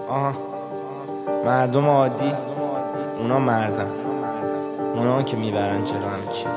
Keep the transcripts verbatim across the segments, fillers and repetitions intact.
آها مردم عادی اونا مردن، اونا که میبرن جلو همه چی.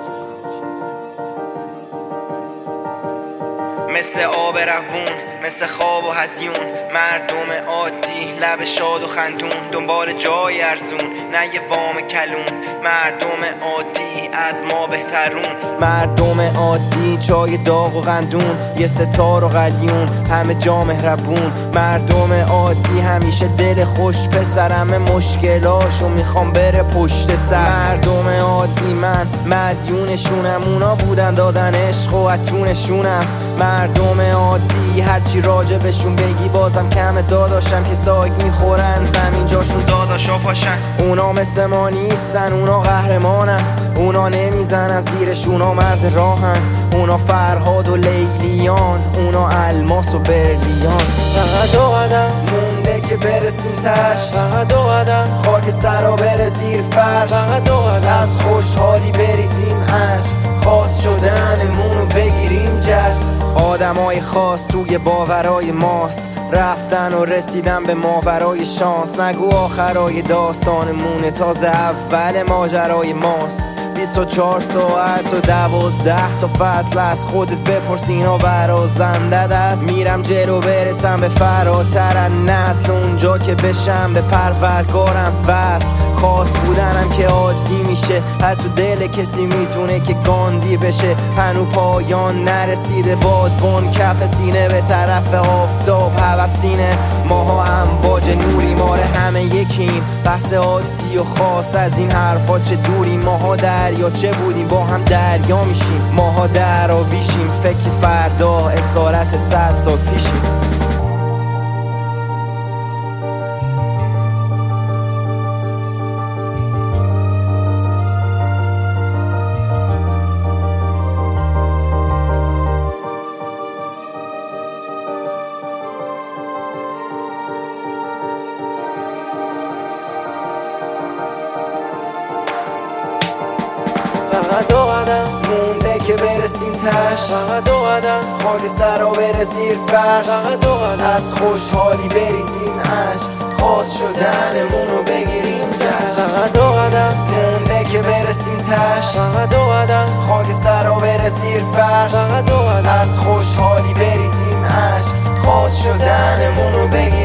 مثل آب روون، مثل خواب و هزیون، مردم عادی لب شاد و خندون، دنبال جای ارزون نه یه وام کلون. مردم عادی از ما بهترون، مردم عادی چای داغ و قندون، یه ستار و قلیون همه جا مهربون. مردم عادی همیشه دل خوش، پسرم مشکلاشو میخوام بره پشت سر. مردم عادی من مدیونشونم، اونا بودن دادن عشق و اتونشونم. مردم عادی هرچی راجع بهشون بگی بازم کمه، داداشم که ساگ میخورن زمین جاشون داداشا پاشن. اونا مثل ما نیستن، اونا قهرمانن، اونا نمیزنن زیرش، اونا مرد راهن. اونا فرهاد و لیلیان، اونا الماس و برلیان. فقط دو قدم مونده که برسیم تش، فقط دو قدم خاکستر رو بره زیر فرش. فقط دو قدم از خوشحالی بریزیم عشق، خاص شدنمون رو بگیریم جشن. آدمای خاص توی باورای ماست، رفتن و رسیدن به ماورای شانس. نگو آخرای داستانمونه، تازه اول ماجرای ماست. بیست و چهار ساعت و دوازده تا فصل از خودت بپرس، اینا برازنده دست. میرم جلو برسم به فراتر نسل، اونجا که بشم به پروردگارم وصل. خاص بودنم که عادی میشه، حتی دل کسی میتونه که گاندی بشه. هنو پایان نرسیده بادبان کف سینه، به طرف آفتاب هوسینه. ماها امواج نوری، ماره همه یکیم، بحث عادی و خاص از این حرفا چه دوری. ماها دریا چه بودیم با هم دریا میشیم، ماها در آویشیم، فکر فردا اسارت صد سال پیشیم. فقط دو قدم مونده که برسیم تش، فقط دو قدم خاکستر رو بره زیر فرش. فقط دو قدم از خوشحالی بریزیم عشق، خاص شدنمون رو بگیریم جشن. فقط دو قدم مونده که برسیم تش، فقط دو قدم خاکستر رو بره زیر فرش. فقط دو قدم از خوشحالی بریزیم عشق، خاص شدنمون رو بگیریم